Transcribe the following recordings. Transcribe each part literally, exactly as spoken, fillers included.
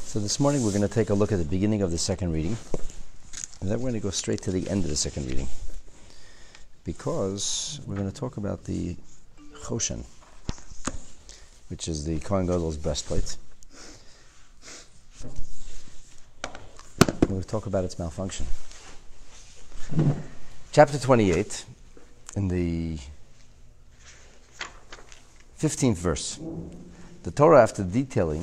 So this morning we're going to take a look at the beginning of the second reading, and then we're going to go straight to the end of the second reading, because we're going to talk about the Choshen, which is the Kohen Gadol's breastplate. We're going to talk about its malfunction. Chapter twenty-eight, in the fifteenth verse, the Torah, after detailing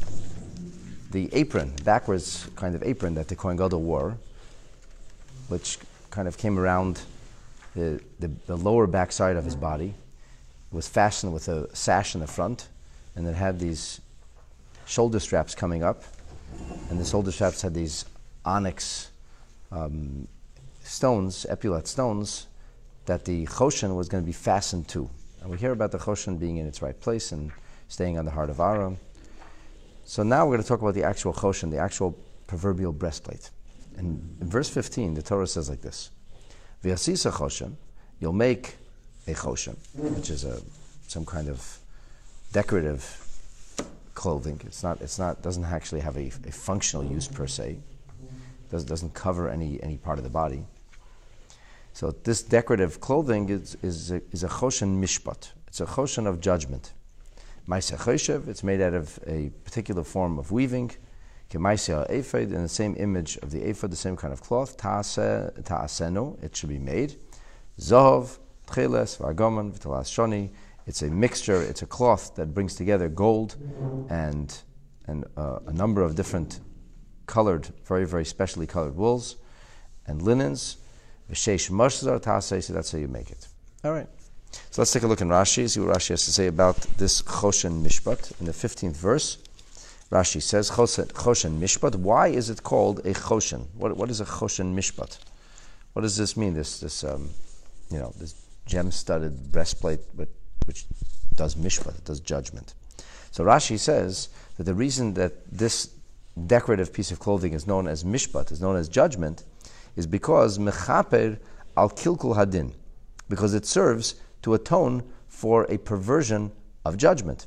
the apron, backwards kind of apron that the Kohen Gadol wore, which kind of came around the, the, the lower backside of his body, was fastened with a sash in the front, and it had these shoulder straps coming up, and the shoulder straps had these onyx um, stones, epaulette stones, that the Choshen was going to be fastened to. And we hear about the Choshen being in its right place and staying on the heart of Aaron. So now we're going to talk about the actual Choshen, the actual proverbial breastplate. And in verse fifteen, the Torah says like this: V'yasisa Choshen, you'll make a Choshen, which is a some kind of decorative clothing. It's not. It's not. Doesn't actually have a, a functional use per se. Does doesn't cover any any part of the body. So this decorative clothing is is a, is a Choshen mishpat. It's a Choshen of judgment. Maaseh Choshev, it's made out of a particular form of weaving. Kemaaseh ha'ephod, in the same image of the ephod, the same kind of cloth. Ta'aseh, ta'asenu, it should be made. Zohov, tcheles, v'argoman, v'talas shoni. It's a mixture, it's a cloth that brings together gold and and uh, a number of different colored, very, very specially colored wools and linens. V'sheish moshzar ta'aseh, so that's how you make it. All right. So let's take a look in Rashi, see what Rashi has to say about this Choshen Mishpat. In the fifteenth verse, Rashi says, Choshen Mishpat, why is it called a Choshen? What, what is a Choshen Mishpat? What does this mean, this, this um, you know, this gem-studded breastplate which, which does Mishpat, it does judgment? So Rashi says that the reason that this decorative piece of clothing is known as Mishpat, is known as judgment, is because Mechaper al Kilkul Hadin, because it serves to atone for a perversion of judgment.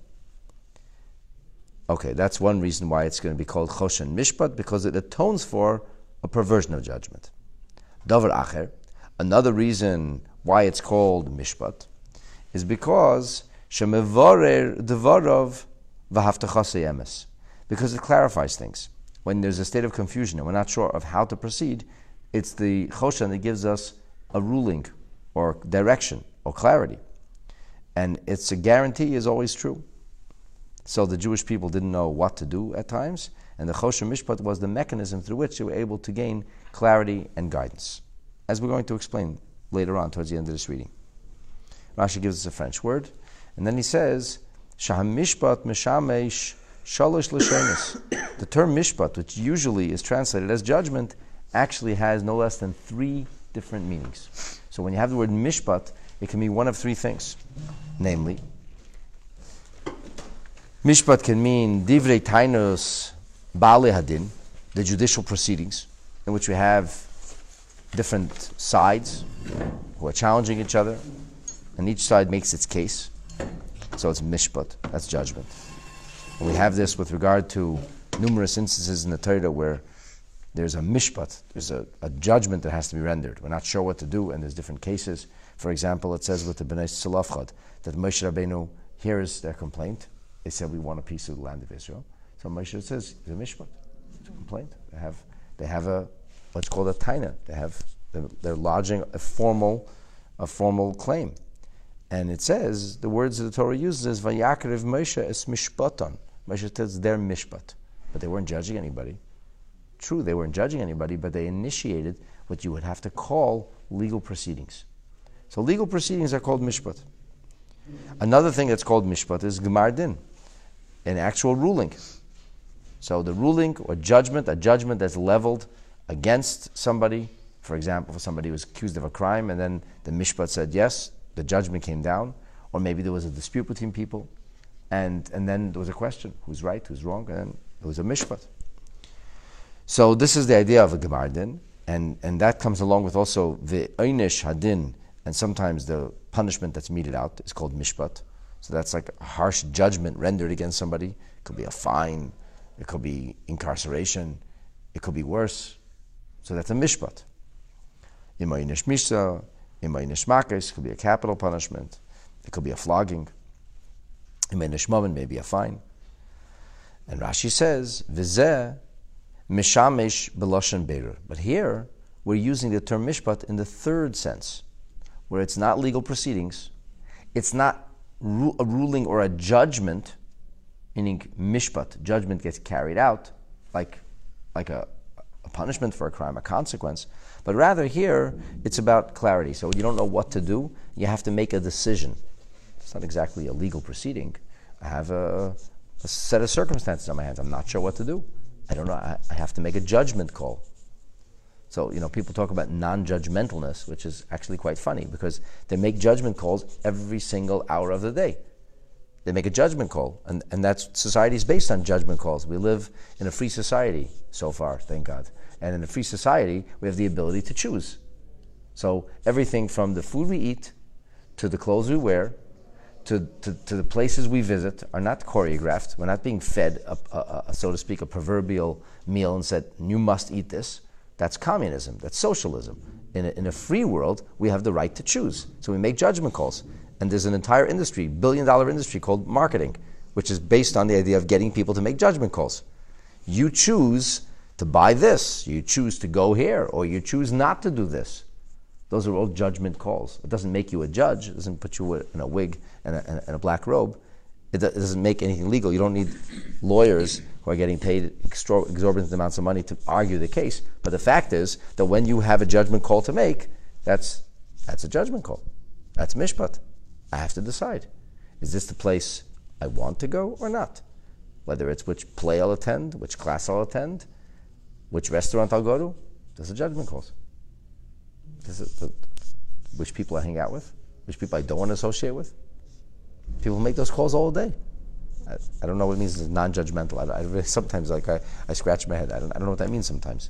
Okay, that's one reason why it's going to be called Choshen Mishpat, because it atones for a perversion of judgment. Davar Acher, another reason why it's called Mishpat, is because Shemevarer Devarov V'Haftachasei Emes, because it clarifies things. When there's a state of confusion and we're not sure of how to proceed, it's the Choshen that gives us a ruling or direction or clarity. And it's a guarantee is always true. So the Jewish people didn't know what to do at times, and the Choshen Mishpat was the mechanism through which they were able to gain clarity and guidance, as we're going to explain later on towards the end of this reading. Rashi gives us a French word, and then he says, Shaham Mishpat Mishamesh Shalosh L'Shenis. The term Mishpat, which usually is translated as judgment, actually has no less than three different meanings. So when you have the word Mishpat, it can mean one of three things. Namely, Mishpat can mean Divrei Tainus Baalei Hadin, the judicial proceedings, in which we have different sides who are challenging each other, and each side makes its case. So it's Mishpat, that's judgment. And we have this with regard to numerous instances in the Torah where there's a mishpat, there's a, a judgment that has to be rendered. We're not sure what to do, and there's different cases. For example, it says with the Bnei Tzlafchad that Moshe Rabbeinu hears their complaint. They said, we want a piece of the land of Israel. So Moshe says, it's a mishpat, it's a complaint. They have, they have a, what's called a taina. They have, they're, they're lodging a formal, a formal claim. And it says, the words that the Torah uses is, Vayakriv Moshe es mishpatan. Moshe says, they're mishpat. But they weren't judging anybody. True, they weren't judging anybody, but they initiated what you would have to call legal proceedings. So legal proceedings are called mishpat. Another thing that's called mishpat is gemar din, an actual ruling. So the ruling or judgment, a judgment that's leveled against somebody, for example, if somebody was accused of a crime and then the mishpat said yes, the judgment came down, or maybe there was a dispute between people, and, and then there was a question, who's right, who's wrong, and then it was a mishpat. So this is the idea of a gemar din, and, and that comes along with also the einish hadin, and sometimes the punishment that's meted out is called mishpat. So that's like a harsh judgment rendered against somebody. It could be a fine, It could be incarceration. It could be worse. So that's a mishpat. Imay nish misa, imay nish makes, could be a capital punishment. It could be a flogging. Imay nish momen, maybe a fine. And Rashi says, v'zeh mishamesh b'loshen beirur. But here, we're using the term mishpat in the third sense, where it's not legal proceedings, it's not ru- a ruling or a judgment, meaning mishpat, judgment gets carried out, like, like a, a punishment for a crime, a consequence, but rather here, it's about clarity. So you don't know what to do, you have to make a decision. It's not exactly a legal proceeding. I have a, a set of circumstances on my hands. I'm not sure what to do. I don't know, I, I have to make a judgment call. So, you know, people talk about non-judgmentalness, which is actually quite funny because they make judgment calls every single hour of the day. They make a judgment call, and, and that's society is based on judgment calls. We live in a free society so far, thank God. And in a free society, we have the ability to choose. So everything from the food we eat to the clothes we wear to, to, to the places we visit are not choreographed. We're not being fed, a, a, a, so to speak, a proverbial meal and said, you must eat this. That's communism. That's socialism. In a, in a free world, we have the right to choose. So we make judgment calls. And there's an entire industry, billion dollar industry called marketing, which is based on the idea of getting people to make judgment calls. You choose to buy this, you choose to go here, or you choose not to do this. Those are all judgment calls. It doesn't make you a judge. It doesn't put you in a wig and a, and a black robe. It doesn't make anything legal. You don't need lawyers who are getting paid exorbitant amounts of money to argue the case. But the fact is that when you have a judgment call to make, that's that's a judgment call. That's mishpat. I have to decide. Is this the place I want to go or not? Whether it's which play I'll attend, which class I'll attend, which restaurant I'll go to, those are judgment calls. This is the, which people I hang out with, which people I don't want to associate with. People make those calls all day. I, I don't know what it means. It's non-judgmental. I, I really, sometimes, like I, I scratch my head. I don't, I don't know what that means sometimes.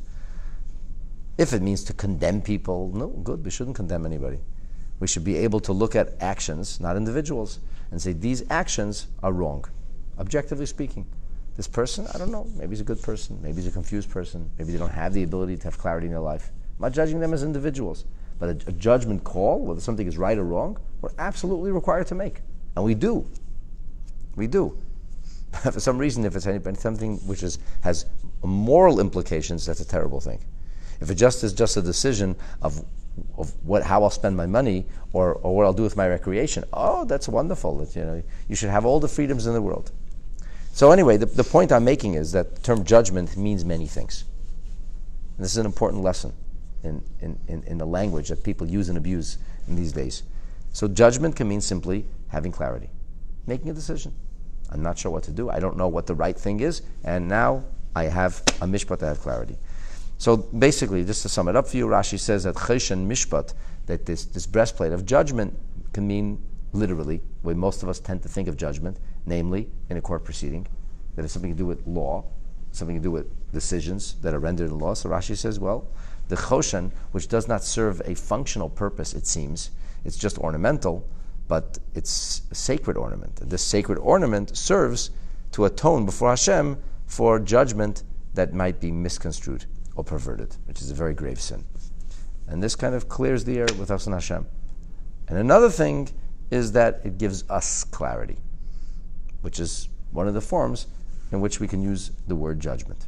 If it means to condemn people, no, good. We shouldn't condemn anybody. We should be able to look at actions, not individuals, and say these actions are wrong, objectively speaking. This person, I don't know. Maybe he's a good person. Maybe he's a confused person. Maybe they don't have the ability to have clarity in their life. I'm not judging them as individuals, but a, a judgment call, whether something is right or wrong, we're absolutely required to make. And we do. We do. For some reason, if it's any, something which is, has moral implications, that's a terrible thing. If it just is just a decision of, of what, how I'll spend my money or, or what I'll do with my recreation, oh, that's wonderful. That, you know, you should have all the freedoms in the world. So anyway, the, the point I'm making is that the term judgment means many things. And this is an important lesson in, in, in, in the language that people use and abuse in these days. So judgment can mean simply having clarity, making a decision. I'm not sure what to do. I don't know what the right thing is, and now I have a mishpat to have clarity. So basically, just to sum it up for you, Rashi says that cheshen mishpat, that this, this breastplate of judgment can mean literally, the way most of us tend to think of judgment, namely in a court proceeding, that has something to do with law, something to do with decisions that are rendered in law. So Rashi says, well, the choshen, which does not serve a functional purpose, it seems, it's just ornamental, but it's a sacred ornament. This sacred ornament serves to atone before Hashem for judgment that might be misconstrued or perverted, which is a very grave sin. And this kind of clears the air with us and Hashem. And another thing is that it gives us clarity, which is one of the forms in which we can use the word judgment.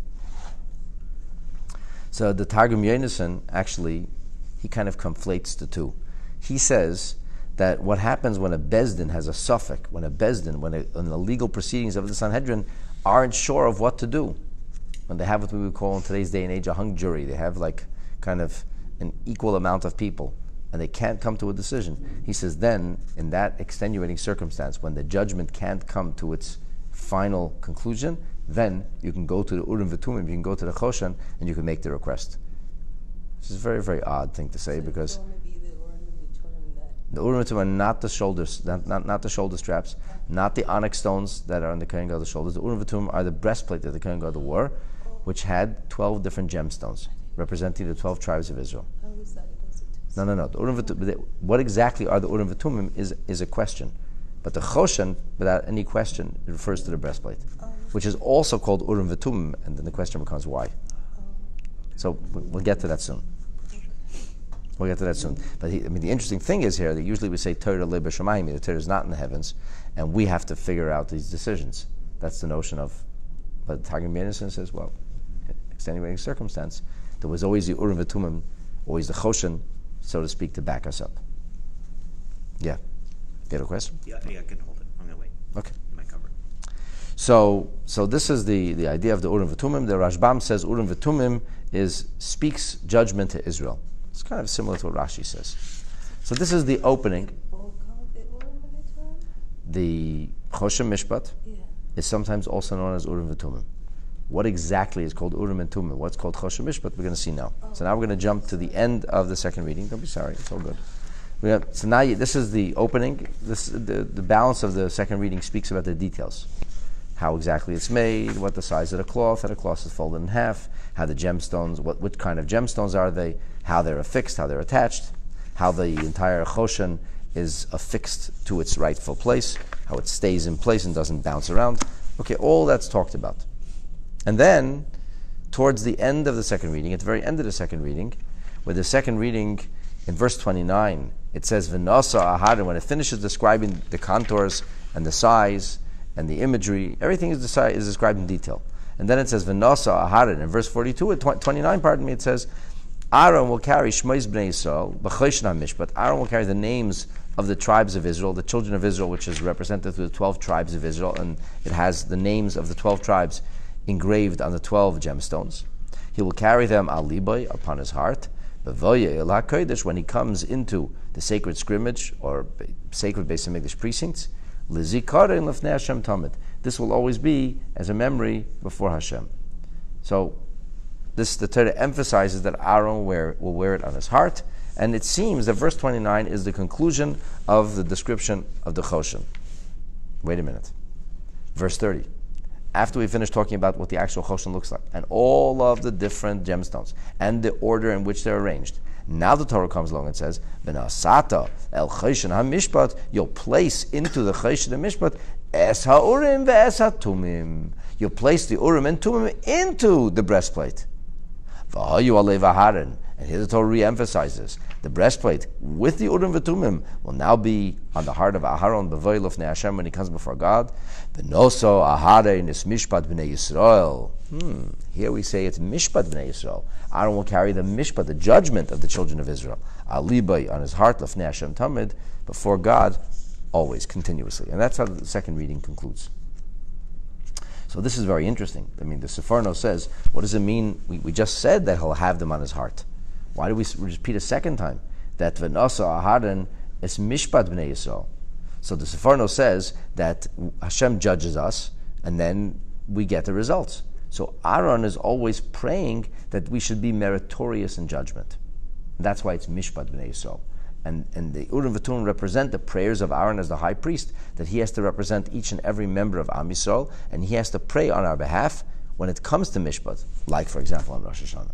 So the Targum Yonasan, actually, he kind of conflates the two. He says that what happens when a Bezdin has a suffix, when a Bezdin, when, a, when the legal proceedings of the Sanhedrin aren't sure of what to do, when they have what we would call in today's day and age a hung jury, they have like kind of an equal amount of people, and they can't come to a decision. He says then, in that extenuating circumstance, when the judgment can't come to its final conclusion, then you can go to the Urim V'Tumim, you can go to the Choshen, and you can make the request. This is a very, very odd thing to say, so because the Urim V'Tumim are not the shoulders, not, not, not the shoulder straps, not the onyx stones that are on the Kohen Gadol's shoulders. The Urim V'Tumim are the breastplate that the Kohen Gadol wore, which had twelve different gemstones, representing the twelve tribes of Israel. How is that? No, no, no. The Urim V'Tumim, what exactly are the Urim V'Tumim is, is a question. But the Choshen, without any question, it refers to the breastplate, Oh. which is also called Urim V'Tumim, and then the question becomes why. So we'll get to that soon. We'll get to that soon. But he, I mean, the interesting thing is here that usually we say Torah le b'shamayim, the Torah is not in the heavens, and we have to figure out these decisions. That's the notion of. But Targum Yonasan says, well, extenuating circumstance, there was always the Urim V'Tumim, always the Choshen, so to speak, to back us up. Yeah. You have a question? Yeah, yeah, I can hold it. I'm gonna wait. Okay. You might cover it. So, so this is the, the idea of the Urim V'Tumim. The Rashbam says Urim V'Tumim is speaks judgment to Israel. It's kind of similar to what Rashi says. So this is the opening. The Choshen Mishpat yeah. is sometimes also known as Urim V'Tumim. What exactly is called Urim and Tumim? What's called Choshen Mishpat? We're going to see now. Oh. So now we're going to jump to the end of the second reading. Don't be sorry, it's all good. We have, so now you, this is the opening. This the, the balance of the second reading speaks about the details. How exactly it's made, what the size of the cloth, how the cloth is folded in half, how the gemstones, what, what kind of gemstones are they, how they're affixed, how they're attached, how the entire Choshen is affixed to its rightful place, how it stays in place and doesn't bounce around. Okay, all that's talked about. And then, towards the end of the second reading, at the very end of the second reading, where the second reading, in verse twenty-nine, it says, V'nasa ahad, and when it finishes describing the contours and the size and the imagery, everything is, deci- is described in detail. And then it says, V'nasa ahad, and in verse forty-two, at tw- twenty-nine, pardon me, it says, Aaron will carry Shmois Bnei Yisrael, B'choshen HaMishpat. Aaron will carry the names of the tribes of Israel, the children of Israel, which is represented through the twelve tribes of Israel, and it has the names of the twelve tribes engraved on the twelve gemstones. He will carry them al libay, upon his heart. When he comes into the sacred scrimmage or sacred Beis HaMikdash precincts, this will always be as a memory before Hashem. So this the Torah emphasizes that Aaron will wear, will wear it on his heart, and it seems that verse twenty-nine is the conclusion of the description of the Choshen. Wait a minute. Verse thirty. After we finish talking about what the actual Choshen looks like, and all of the different gemstones, and the order in which they're arranged, now the Torah comes along and says, V'nasata el Choshen HaMishpat, you'll place into the Choshen HaMishpat es ha'urim ve'es ha'tumim. You'll place the Urim and Tumim into the breastplate. V'hayu alei v'haron. And here the Torah re-emphasizes the breastplate with the Urim V'Tumim will now be on the heart of Aharon b'voy lofnei Hashem when he comes before God. V'noso Aharon is Mishpat B'nei Yisrael. Hmm. Here we say it's Mishpat B'nei Yisrael. Aaron will carry the Mishpat, the judgment of the children of Israel. Alibay on his heart lofnei Hashem Tamid, before God, always, continuously. And that's how the second reading concludes. So this is very interesting. I mean, the Seforno says, what does it mean? We, we just said that he'll have them on his heart. Why do we repeat a second time? That V'nasa Aharon is Mishpat B'nei Yisrael. So the Seforno says that Hashem judges us, and then we get the results. So Aaron is always praying that we should be meritorious in judgment. That's why it's Mishpat B'nei Yisrael. And, and the Urim V'Tumim represent the prayers of Aaron as the high priest, that he has to represent each and every member of Am Yisrael, and he has to pray on our behalf when it comes to Mishpat, like, for example, on Rosh Hashanah.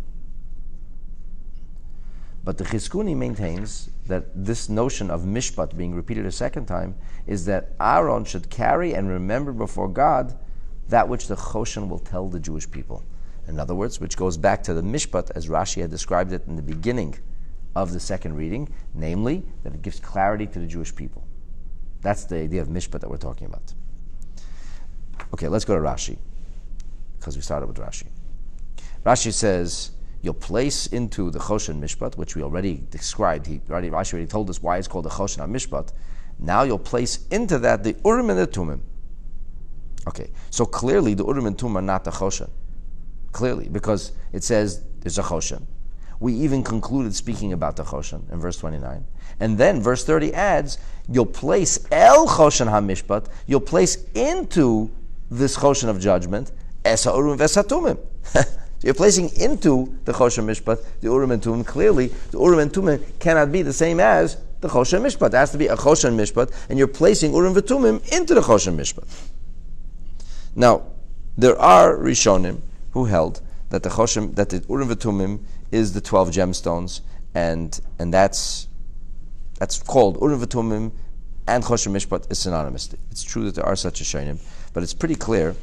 But the Chizkuni maintains that this notion of Mishpat being repeated a second time is that Aaron should carry and remember before God that which the Choshen will tell the Jewish people. In other words, which goes back to the Mishpat as Rashi had described it in the beginning of the second reading, namely that it gives clarity to the Jewish people. That's the idea of Mishpat that we're talking about. Okay, let's go to Rashi, because we started with Rashi. Rashi says, you'll place into the Choshen Mishpat, which we already described. He already, Rashi already told us why it's called the Choshen HaMishpat. Now you'll place into that the Urim and the Tumim. Okay, so clearly the Urim and Tumim are not the Choshen. Clearly, because it says there's a Choshen. We even concluded speaking about the Choshen in verse twenty-nine. And then verse thirty adds, you'll place El Choshen HaMishpat, you'll place into this Choshen of judgment, Es HaUrim Ves HaTumim. You're placing into the Choshen Mishpat the Urim and Tumim. Clearly, the Urim and Tumim cannot be the same as the Choshen Mishpat. It has to be a Choshen Mishpat, and you're placing Urim and Tumim into the Choshen Mishpat. Now, there are Rishonim who held that the Choshen, that the Urim and Tumim is the twelve gemstones, and and that's that's called Urim and Tumim, and Choshen Mishpat is synonymous. It's true that there are such a Rishonim, but it's pretty clear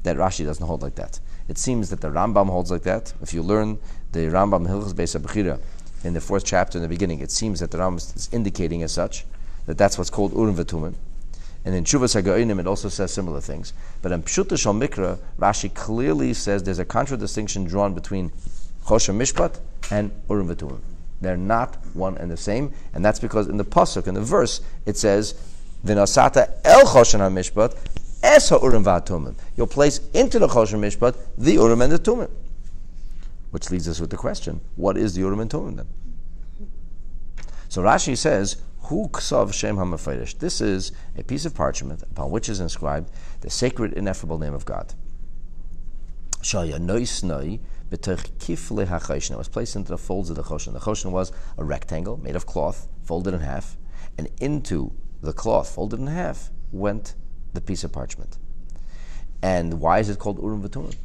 that Rashi doesn't hold like that. It seems that the Rambam holds like that. If you learn the Rambam Hilchos Beis HaBechira in the fourth chapter in the beginning, it seems that the Rambam is indicating as such that that's what's called Urim V'Tumim. And in Shuvas HaGaonim it also says similar things. But in Pshuta Shal Mikra, Rashi clearly says there's a contradistinction drawn between Choshen Mishpat and Urim V'Tumim. They're not one and the same, and that's because in the pasuk, in the verse, it says, "V'nasata el Choshen HaMishpat es ha'Urim v'Tumim." You'll place into the Choshen Mishpat the Urim and the Tumim, which leads us with the question: what is the Urim and Tumim then? So Rashi says, "Hu ksav shem hamafeiresh." This is a piece of parchment upon which is inscribed the sacred, ineffable name of God. Shaya noisnoi. It was placed into the folds of the choshen. The choshen was a rectangle made of cloth, folded in half, and into the cloth, folded in half, went the piece of parchment. And why is it called Urim V'Tumim?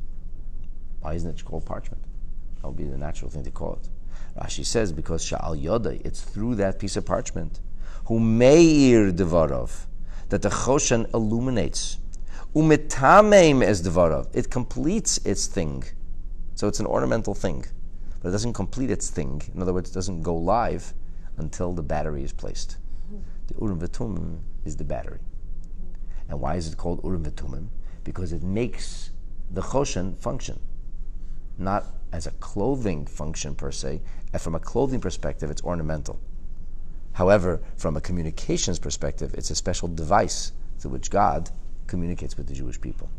Why isn't it called parchment? That would be the natural thing to call it. Rashi says, because Sha'al Yodai, it's through that piece of parchment, Hu Meir Devarov, that the choshen illuminates. Umitameim es Devarov, it completes its thing. So it's an ornamental thing, but it doesn't complete its thing. In other words, it doesn't go live until the battery is placed. The Urim V'Tumim is the battery. And why is it called Urim V'Tumim? Because it makes the choshen function, not as a clothing function per se. And from a clothing perspective, it's ornamental. However, from a communications perspective, it's a special device through which God communicates with the Jewish people.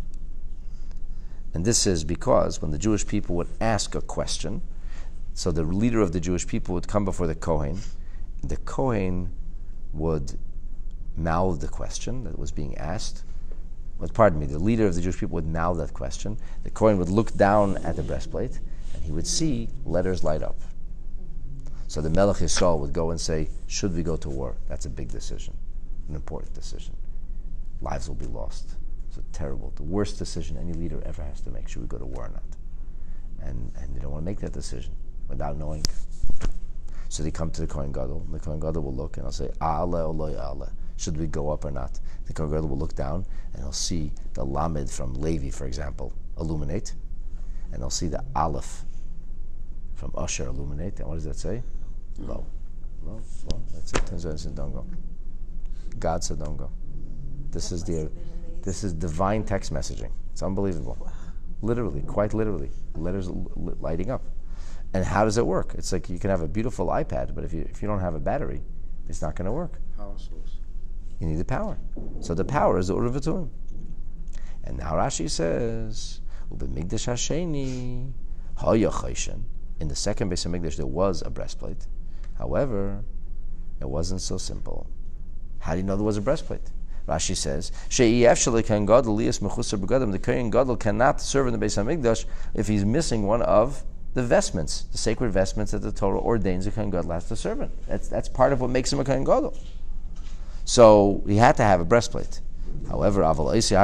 And this is because when the Jewish people would ask a question, so the leader of the Jewish people would come before the Kohen, the Kohen would mouth the question that was being asked. Well, pardon me, the leader of the Jewish people would mouth that question. The Kohen would look down at the breastplate, and he would see letters light up. So the Melech Yisrael would go and say, should we go to war? That's a big decision, an important decision. Lives will be lost. It's a terrible, the worst decision any leader ever has to make. Should we go to war or not? And and they don't want to make that decision without knowing. So they come to the Kohen Gadol. The Kohen Gadol will look and he'll say, A'aleh or lo ya'aleh. Should we go up or not? The Kohen Gadol will look down and he'll see the Lamed from Levi, for example, illuminate. And he'll see the Aleph from Usher illuminate. And what does that say? Lo. Lo. Lo. That's it. Turns out it said don't go. God said don't go. This is the... This is divine text messaging. It's unbelievable. Wow. Literally, quite literally. Letters l- lighting up. And how does it work? It's like you can have a beautiful iPad, but if you if you don't have a battery, it's not going to work. Power source. You need the power. So the power is the Urim V'Tumim. And now Rashi says, U'b'migdash hasheni haya choshen. In the second Beis HaMikdash there was a breastplate. However, it wasn't so simple. How do you know there was a breastplate? Rashi says, the Kohen Gadol cannot serve in the Beis HaMikdash if he's missing one of the vestments, the sacred vestments that the Torah ordains the Kohen Gadol has to serve in. That's, that's part of what makes him a Kohen Gadol. So he had to have a breastplate. However, but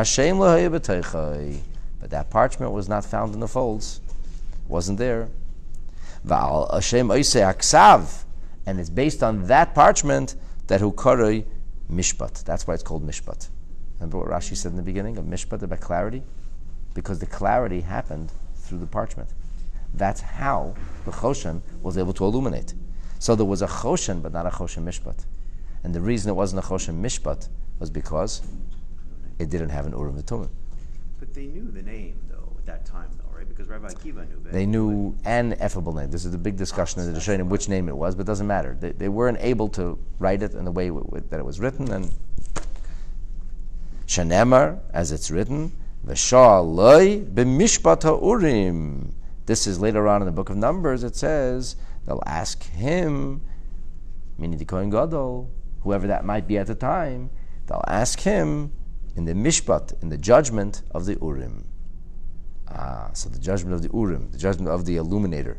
that parchment was not found in the folds. It wasn't there. And it's based on that parchment that Hukarei Mishpat. That's why it's called Mishpat. Remember what Rashi said in the beginning of Mishpat about clarity? Because the clarity happened through the parchment. That's how the Choshen was able to illuminate. So there was a Choshen, but not a Choshen Mishpat. And the reason it wasn't a Choshen Mishpat was because it didn't have an Urim V'Tumim. But they knew the name, though, at that time, though, right? Because Rabbi Akiva knew that. They knew an effable name. This is a big discussion in the Rishonim which name it was, but it doesn't matter. They, they weren't able to write it in the way w- w- that it was written. And Shanemar, as it's written, V'sha'aloi b'mishpat ha'urim. This is later on in the book of Numbers. It says they'll ask him, meaning the Kohen Gadol, whoever that might be at the time, they'll ask him in the mishpat, in the judgment of the Urim. Ah, so the judgment of the Urim, the judgment of the illuminator,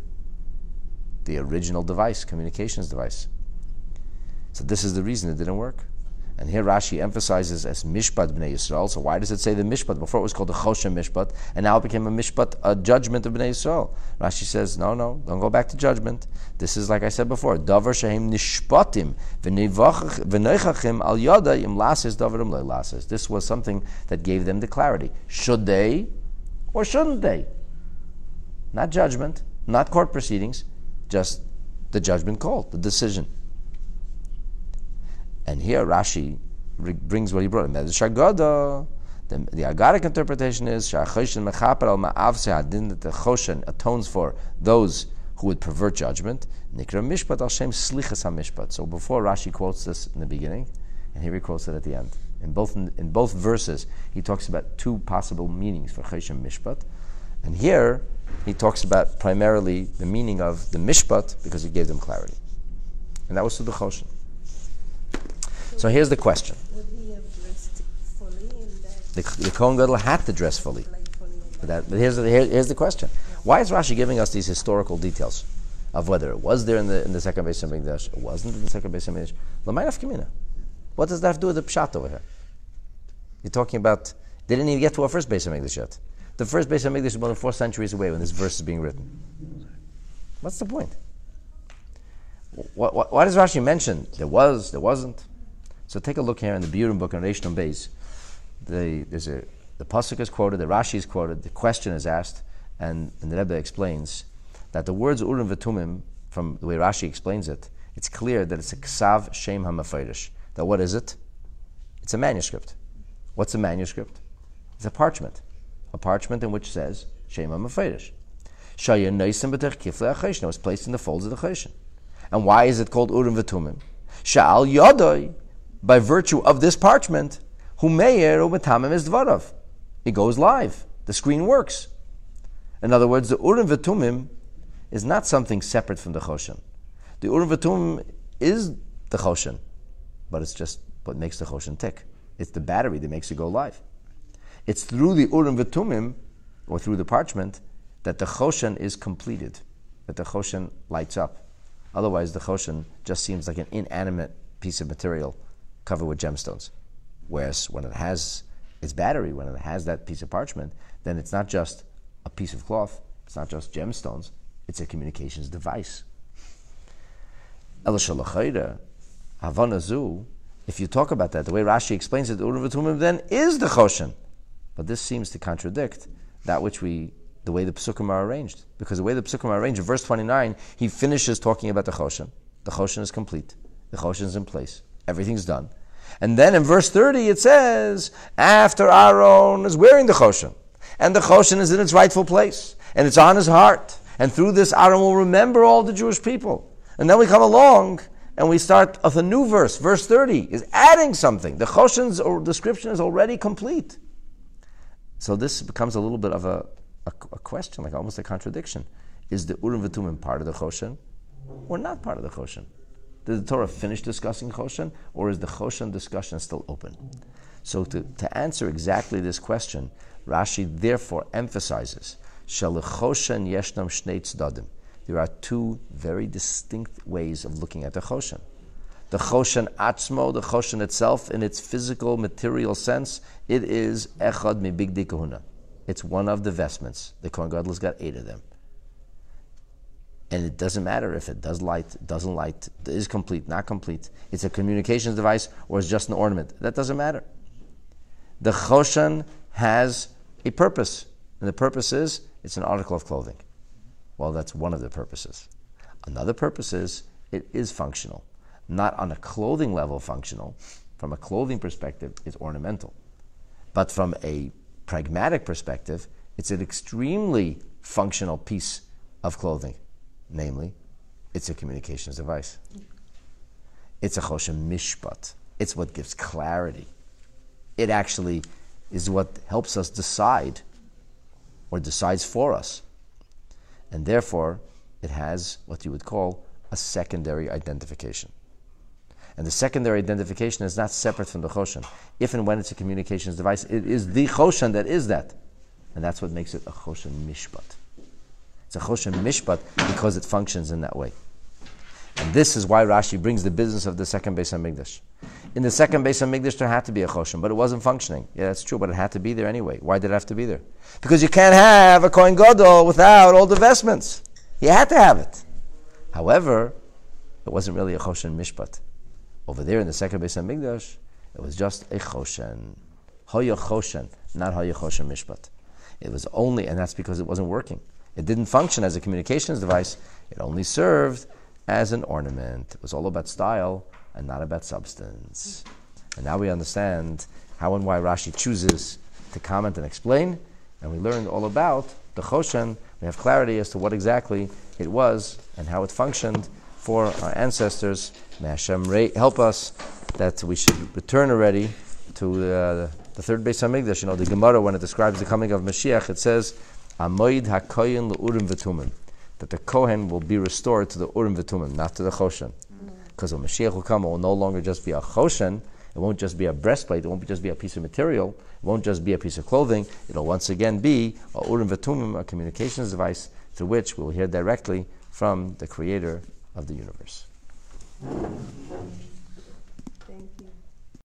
the original device, communications device. So this is the reason it didn't work. And here Rashi emphasizes as Mishpat Bnei Yisrael. So why does it say the Mishpat? Before it was called the Choshen Mishpat, and now it became a Mishpat, a judgment of Bnei Yisrael. Rashi says, no, no, don't go back to judgment. This is, like I said before, Davar Shehem Nishpatim V'neichachim Al Yada Im Lasis Davarim Lo Lasis. This was something that gave them the clarity. Should they or shouldn't they? Not judgment, not court proceedings, just the judgment call, the decision. And here Rashi re- brings what he brought. The, the Agaric interpretation is that the Choshen atones for those who would pervert judgment. So before Rashi quotes this in the beginning, and here he quotes it at the end. In both in both verses, he talks about two possible meanings for Choshen Mishpat. And here he talks about primarily the meaning of the Mishpat because he gave them clarity. And that was to the Choshen. So here's the question. Would he have dressed fully in that? The, the Kohen Gadol had to dress fully. Like fully in But, that, but here's, the, here, here's the question. Why is Rashi giving us these historical details of whether it was there in the in the second Beis HaMikdash, it wasn't in the second Beis HaMikdash? L'may nafka. What does that have to do with the Pshat over here? You're talking about, they didn't even get to our first Beis HaMikdash yet. The first Beis HaMikdash is more than four centuries away when this verse is being written. What's the point? What, what, why does Rashi mention there was, there wasn't? So take a look here in the Biurim book on Reish Nun Beis. The, there's a, the Pasuk is quoted, the Rashi is quoted, the question is asked, and, and the Rebbe explains that the words Urim V'Tumim, from the way Rashi explains it, it's clear that it's a Ksav Shem HaMefeirish. That what is it? It's a manuscript. What's a manuscript? It's a parchment. A parchment in which says Shem HaMefeirish. Shaya Neisim B'Tech Kifle HaChoshen. It was placed in the folds of the Choshen. And why is it called Urim V'Tumim? Sha'al Yodoi, by virtue of this parchment, Hu Meir U'Metamim is Dvarav. It goes live. The screen works. In other words, the Urim V'Tumim is not something separate from the Choshen. The Urim V'Tumim is the Choshen, but it's just what makes the Choshen tick. It's the battery that makes it go live. It's through the Urim V'Tumim, or through the parchment, that the Choshen is completed, that the Choshen lights up. Otherwise, the Choshen just seems like an inanimate piece of material covered with gemstones. Whereas when it has its battery, when it has that piece of parchment, then it's not just a piece of cloth, it's not just gemstones, it's a communications device. If you talk about that, the way Rashi explains it, the Urim V'Tumim then is the Choshen. But this seems to contradict that which we, the way the Pesukim are arranged. Because the way the Pesukim are arranged, in verse twenty-nine, he finishes talking about the Choshen. The Choshen is complete. The Choshen is in place. Everything's done. And then in verse thirty it says, after Aaron is wearing the Choshen, and the Choshen is in its rightful place, and it's on his heart, and through this Aaron will remember all the Jewish people. And then we come along, and we start with a new verse. Verse thirty is adding something. The Choshen's description is already complete. So this becomes a little bit of a, a, a question, like almost a contradiction. Is the Urim V'Tumim part of the Choshen, or not part of the Choshen? Did the Torah finish discussing Choshen, or is the Choshen discussion still open? So to, to answer exactly this question, Rashi therefore emphasizes, Shalechoshen yeshnam shnei tzdadim. There are two very distinct ways of looking at the Choshen. The Choshen atzmo, the Choshen itself, in its physical, material sense, it is echad mibigdei kahuna. It's one of the vestments. The Kohen Gadol's got eight of them. And it doesn't matter if it does light, doesn't light, is complete, not complete. It's a communications device or it's just an ornament. That doesn't matter. The Choshen has a purpose. And the purpose is, it's an article of clothing. Well, that's one of the purposes. Another purpose is, it is functional. Not on a clothing level functional. From a clothing perspective, it's ornamental. But from a pragmatic perspective, it's an extremely functional piece of clothing. Namely, it's a communications device. It's a Choshen Mishpat. It's what gives clarity. It actually is what helps us decide, or decides for us. And therefore, it has what you would call a secondary identification. And the secondary identification is not separate from the Choshen. If and when it's a communications device, it is the Choshen that is that. And that's what makes it a Choshen Mishpat. It's a Choshen Mishpat because it functions in that way. And this is why Rashi brings the business of the second Beis HaMikdash. In the second Beis Hamikdash, there had to be a choshen, but it wasn't functioning. Yeah, that's true, but it had to be there anyway. Why did it have to be there? Because you can't have a Kohen Gadol without all the vestments. You had to have it. However, it wasn't really a choshen mishpat. Over there in the second Beis Hamikdash, it was just a choshen. Hoya choshen, not hoya choshen mishpat. It was only, and that's because it wasn't working. It didn't function as a communications device. It only served as an ornament. It was all about style and not about substance. And now we understand how and why Rashi chooses to comment and explain, and we learned all about the choshen. We have clarity as to what exactly it was and how it functioned for our ancestors. May Hashem help us that we should return already to uh, the third Beis Hamikdash. You know, the Gemara, when it describes the coming of Mashiach, it says, Amoid HaKohen L'Urim V'Tumim, that the Kohen will be restored to the Urim V'Tumim, not to the choshen. Because when Mashiach will come, it will no longer just be a choshen, it won't just be a breastplate, it won't just be a piece of material, it won't just be a piece of clothing, it'll once again be a Urim V'Tumim, a communications device through which we will hear directly from the Creator of the universe.